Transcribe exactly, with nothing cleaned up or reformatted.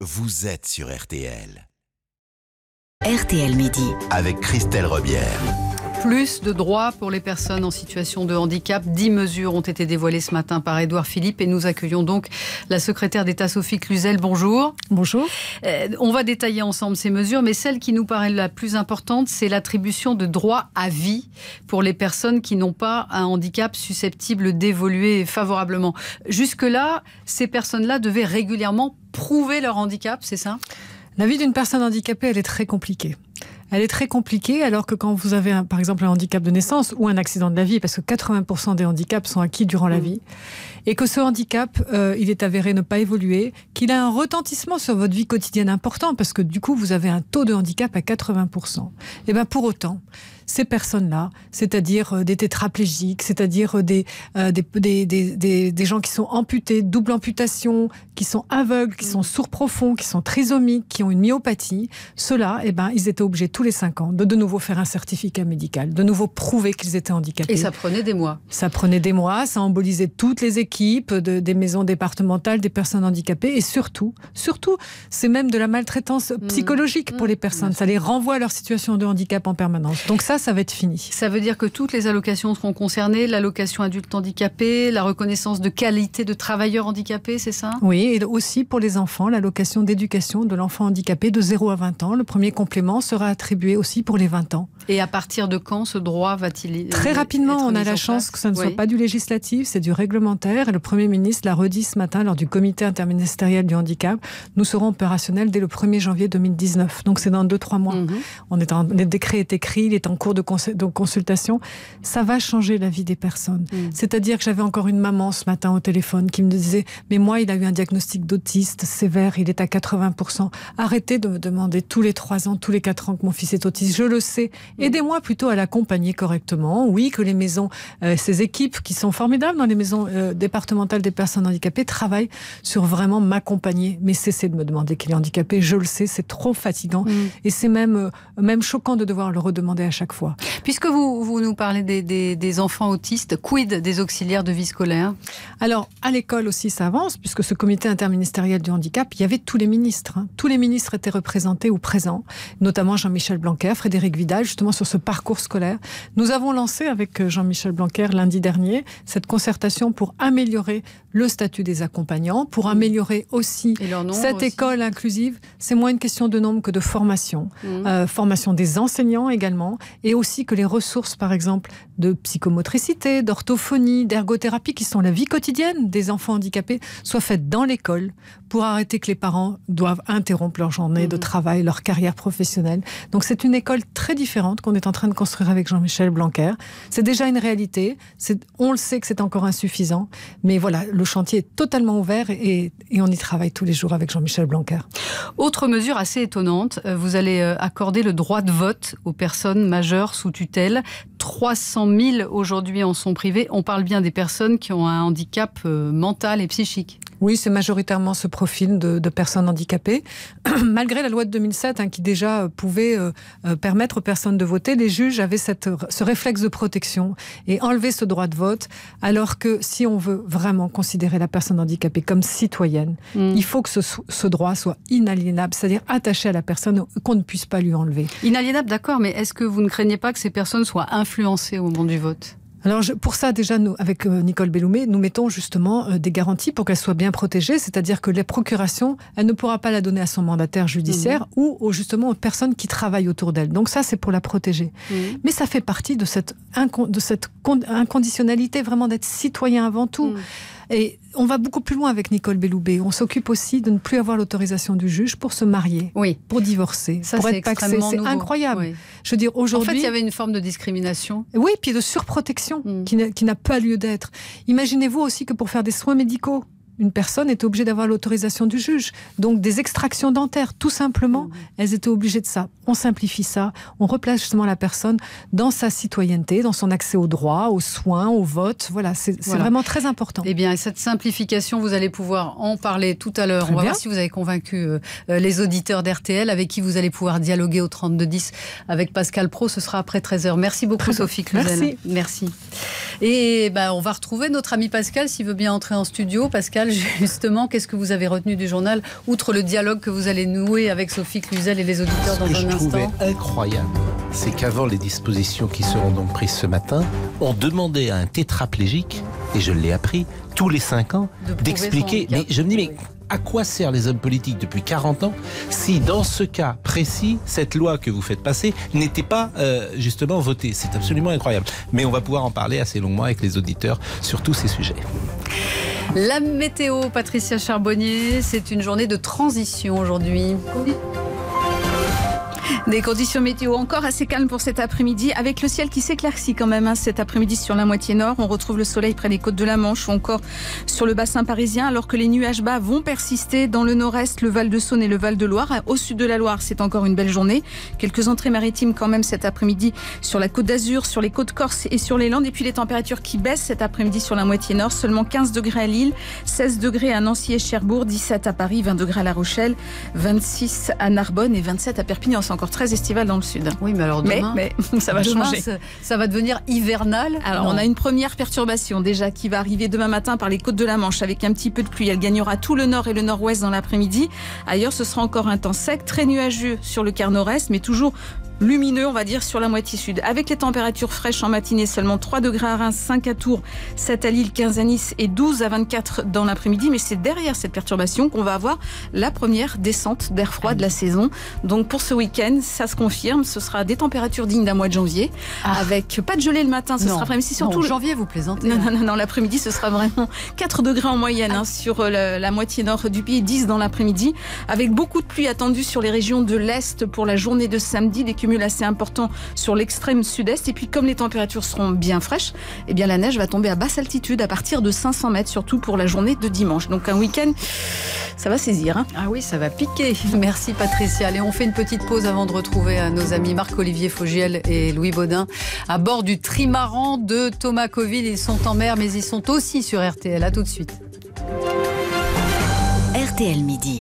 vous êtes sur R T L. R T L Midi. Avec Christelle Rebière. Plus de droits pour les personnes en situation de handicap. Dix mesures ont été dévoilées ce matin par Édouard Philippe et nous accueillons donc la secrétaire d'État Sophie Cluzel. Bonjour. Bonjour. Euh, on va détailler ensemble ces mesures, mais celle qui nous paraît la plus importante, c'est l'attribution de droits à vie pour les personnes qui n'ont pas un handicap susceptible d'évoluer favorablement. Jusque-là, ces personnes-là devaient régulièrement prouver leur handicap, c'est ça ? La vie d'une personne handicapée, elle est très compliquée. Elle est très compliquée alors que quand vous avez un, par exemple un handicap de naissance ou un accident de la vie, parce que quatre-vingts pour cent des handicaps sont acquis durant la vie, et que ce handicap, euh, il est avéré ne pas évoluer, qu'il a un retentissement sur votre vie quotidienne important, parce que du coup vous avez un taux de handicap à quatre-vingts pour cent. Et bien pour autant, ces personnes-là, c'est-à-dire des tétraplégiques, c'est-à-dire des, euh, des, des, des, des, des gens qui sont amputés, double amputation, qui sont aveugles, qui sont sourds profonds, qui sont trisomiques, qui ont une myopathie, ceux-là, eh ben, ils étaient obligés tous les cinq ans de de nouveau faire un certificat médical, de nouveau prouver qu'ils étaient handicapés. Et ça prenait des mois. Ça prenait des mois, ça embolisait toutes les équipes de, des maisons départementales des personnes handicapées et surtout, surtout, c'est même de la maltraitance mmh. psychologique pour les personnes. Ça les renvoie à leur situation de handicap en permanence. Donc ça, ça va être fini. Ça veut dire que toutes les allocations seront concernées, l'allocation adulte handicapé, la reconnaissance de qualité de travailleur handicapé, c'est ça ? Oui, et aussi pour les enfants, l'allocation d'éducation de l'enfant handicapé de zéro à vingt ans. Le premier complément sera attribué aussi pour les vingt ans. Et à partir de quand ce droit va-t-il Très rapidement, on a la chance place que ça ne oui. soit pas du législatif, c'est du réglementaire. Et le Premier ministre l'a redit ce matin lors du comité interministériel du handicap. Nous serons opérationnels dès le premier janvier deux mille dix-neuf. Donc c'est dans deux trois mois. Mm-hmm. On est en, le décret est écrit, il est en cours de, cons, de consultation. Ça va changer la vie des personnes. Mm. C'est-à-dire que j'avais encore une maman ce matin au téléphone qui me disait « Mais moi, il a eu un diagnostic d'autiste sévère, il est à quatre-vingts pour cent. Arrêtez de me demander tous les trois ans, tous les quatre ans que mon fils est autiste. Je le sais. Aidez-moi plutôt à l'accompagner correctement. Oui, que les maisons, euh, ces équipes qui sont formidables dans les maisons euh, départementales des personnes handicapées travaillent sur vraiment m'accompagner. Mais cessez de me demander qu'il est handicapé. Je le sais, c'est trop fatigant. Mm. Et c'est même, euh, même choquant de devoir le redemander à chaque fois. Puisque vous, vous nous parlez des, des, des enfants autistes, quid des auxiliaires de vie scolaire ? Alors, à l'école aussi, ça avance, puisque ce comité interministériel du handicap, il y avait tous les ministres. Hein. Tous les ministres étaient représentés ou présents, notamment Jean-Michel Blanquer, Frédérique Vidal, justement sur ce parcours scolaire. Nous avons lancé avec Jean-Michel Blanquer lundi dernier cette concertation pour améliorer le statut des accompagnants, pour améliorer aussi cette aussi. école inclusive. C'est moins une question de nombre que de formation. Mmh. Euh, formation des enseignants également, et aussi que les ressources, par exemple, de psychomotricité, d'orthophonie, d'ergothérapie, qui sont la vie quotidienne des enfants handicapés, soient faites dans l'école pour arrêter que les parents doivent interrompre leur journée mmh. de travail, leur carrière professionnelle. Donc c'est une école très différente qu'on est en train de construire avec Jean-Michel Blanquer. C'est déjà une réalité. C'est, on le sait que c'est encore insuffisant. Mais voilà, le chantier est totalement ouvert et, et on y travaille tous les jours avec Jean-Michel Blanquer. Autre mesure assez étonnante, vous allez accorder le droit de vote aux personnes majeures sous tutelle. trois cent mille aujourd'hui en sont privées. On parle bien des personnes qui ont un handicap mental et psychique. Oui, c'est majoritairement ce profil de, de personnes handicapées. Malgré la loi de deux mille sept, hein, qui déjà pouvait euh, euh, permettre aux personnes de voter, les juges avaient cette, ce réflexe de protection et enlevé ce droit de vote, alors que si on veut vraiment considérer la personne handicapée comme citoyenne, mmh. il faut que ce, ce droit soit inaliénable, c'est-à-dire attaché à la personne, qu'on ne puisse pas lui enlever. Inaliénable, d'accord, mais est-ce que vous ne craignez pas que ces personnes soient influencées au moment du vote ? Alors je, pour ça, déjà, nous, avec euh, Nicole Belloumé, nous mettons justement euh, des garanties pour qu'elle soit bien protégée, c'est-à-dire que les procurations, elle ne pourra pas la donner à son mandataire judiciaire mmh. ou aux, justement aux personnes qui travaillent autour d'elle. Donc ça, c'est pour la protéger. Mmh. Mais ça fait partie de cette, inco- de cette con- inconditionnalité, vraiment d'être citoyen avant tout. Mmh. Et on va beaucoup plus loin avec Nicole Belloubet. On s'occupe aussi de ne plus avoir l'autorisation du juge pour se marier, oui. pour divorcer, ça, pour c'est être paxé. C'est nouveau. incroyable. Oui. Je veux dire, aujourd'hui... En fait, il y avait une forme de discrimination. Oui, puis de surprotection mm. qui, n'a, qui n'a pas lieu d'être. Imaginez-vous aussi que pour faire des soins médicaux, une personne était obligée d'avoir l'autorisation du juge. Donc des extractions dentaires, tout simplement, mmh. elles étaient obligées de ça. On simplifie ça, on replace justement la personne dans sa citoyenneté, dans son accès aux droits, aux soins, au vote. Voilà, c'est, c'est voilà. vraiment très important. Eh bien, cette simplification, vous allez pouvoir en parler tout à l'heure. Très on va bien. voir si vous avez convaincu euh, les auditeurs d'R T L, avec qui vous allez pouvoir dialoguer au trente-deux dix avec Pascal Praud. Ce sera après treize heures. Merci beaucoup, très Sophie Cluzel. Merci. Merci. Et ben, on va retrouver notre ami Pascal, s'il veut bien entrer en studio. Pascal, spécial, justement. Qu'est-ce que vous avez retenu du journal, outre le dialogue que vous allez nouer avec Sophie Cluzel et les auditeurs dans un instant? Ce que je trouvais incroyable, c'est qu'avant les dispositions qui seront donc prises ce matin, on demandait à un tétraplégique, et je l'ai appris, tous les cinq ans, De d'expliquer. Mais je me dis, mais à quoi servent les hommes politiques depuis quarante ans si dans ce cas précis, cette loi que vous faites passer n'était pas euh, justement votée? C'est absolument incroyable. Mais on va pouvoir en parler assez longuement avec les auditeurs sur tous ces sujets. La météo, Patricia Charbonnier, c'est une journée de transition aujourd'hui. Des conditions météo encore assez calmes pour cet après-midi, avec le ciel qui s'éclaircit quand même hein, cet après-midi sur la moitié nord. On retrouve le soleil près des côtes de la Manche ou encore sur le bassin parisien, alors que les nuages bas vont persister dans le nord-est, le Val-de-Saône et le Val-de-Loire. Au sud de la Loire, c'est encore une belle journée. Quelques entrées maritimes quand même cet après-midi sur la côte d'Azur, sur les côtes corses et sur les Landes. Et puis les températures qui baissent cet après-midi sur la moitié nord. Seulement quinze degrés à Lille, seize degrés à Nancy et Cherbourg, dix-sept à Paris, vingt degrés à La Rochelle, vingt-six à Narbonne et vingt-sept à Perpignan. C'est encore très estival dans le sud. Oui, mais alors demain, mais, mais ça va demain, changer. Ça, ça va devenir hivernal. Alors, non. on a une première perturbation déjà qui va arriver demain matin par les côtes de la Manche avec un petit peu de pluie. Elle gagnera tout le nord et le nord-ouest dans l'après-midi. Ailleurs, ce sera encore un temps sec, très nuageux sur le quart nord-est, mais toujours lumineux, on va dire, sur la moitié sud. Avec les températures fraîches en matinée, seulement trois degrés à Reims, cinq à Tours, sept à Lille, quinze à Nice et douze à vingt-quatre dans l'après-midi. Mais c'est derrière cette perturbation qu'on va avoir la première descente d'air froid de la saison. Donc pour ce week-end, ça se confirme, ce sera des températures dignes d'un mois de janvier, ah. avec pas de gelée le matin, ce non. sera vraiment si surtout non, le... janvier, vous plaisantez. Non, non, non, non l'après-midi, ce sera vraiment quatre degrés en moyenne ah. hein, sur la, la moitié nord du pays, dix dans l'après-midi, avec beaucoup de pluie attendue sur les régions de l'Est pour la journée de samedi, des cumuls assez importants sur l'extrême sud-est. Et puis comme les températures seront bien fraîches, eh bien la neige va tomber à basse altitude à partir de cinq cents mètres, surtout pour la journée de dimanche. Donc un week-end, ça va saisir. Hein. Ah oui, ça va piquer. Merci Patricia. Allez, on fait une petite pause avant de retrouver nos amis Marc-Olivier Fogiel et Louis Baudin à bord du trimaran de Thomas Coville. Ils sont en mer, mais ils sont aussi sur R T L. À tout de suite. R T L Midi.